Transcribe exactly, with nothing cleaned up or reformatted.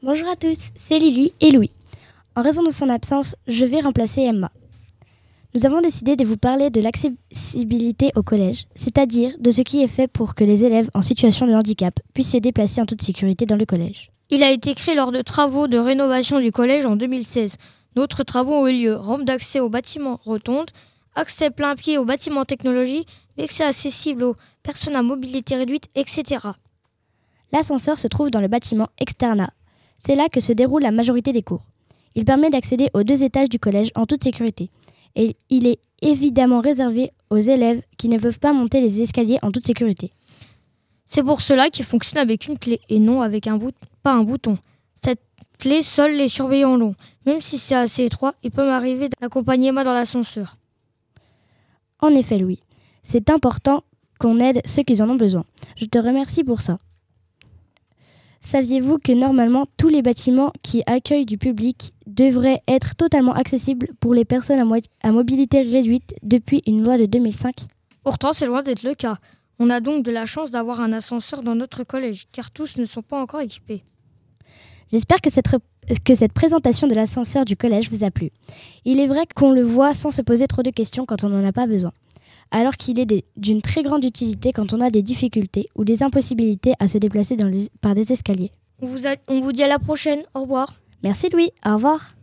Bonjour à tous, c'est Lily et Louis. En raison de son absence, je vais remplacer Emma. Nous avons décidé de vous parler de l'accessibilité au collège, c'est-à-dire de ce qui est fait pour que les élèves en situation de handicap puissent se déplacer en toute sécurité dans le collège. Il a été créé lors de travaux de rénovation du collège en deux mille seize. D'autres travaux ont eu lieu, rampe d'accès au bâtiment rotonde, accès plein pied au bâtiment technologie, accès accessible aux personnes à mobilité réduite, et cetera. L'ascenseur se trouve dans le bâtiment externat. C'est là que se déroule la majorité des cours. Il permet d'accéder aux deux étages du collège en toute sécurité. Et il est évidemment réservé aux élèves qui ne peuvent pas monter les escaliers en toute sécurité. C'est pour cela qu'il fonctionne avec une clé et non avec un bout- pas un bouton. Cette clé, seuls les surveillants l'ont. Même si c'est assez étroit, il peut m'arriver d'accompagner Emma dans l'ascenseur. En effet, Louis, c'est important qu'on aide ceux qui en ont besoin. Je te remercie pour ça. Saviez-vous que normalement tous les bâtiments qui accueillent du public devraient être totalement accessibles pour les personnes à, mo- à mobilité réduite depuis une loi de deux mille cinq ? Pourtant, c'est loin d'être le cas. On a donc de la chance d'avoir un ascenseur dans notre collège, car tous ne sont pas encore équipés. J'espère que cette, re- que cette présentation de l'ascenseur du collège vous a plu. Il est vrai qu'on le voit sans se poser trop de questions quand on n'en a pas besoin, alors qu'il est des- d'une très grande utilité quand on a des difficultés ou des impossibilités à se déplacer dans les- par des escaliers. On vous, a- on vous dit à la prochaine. Au revoir. Merci Louis, au revoir.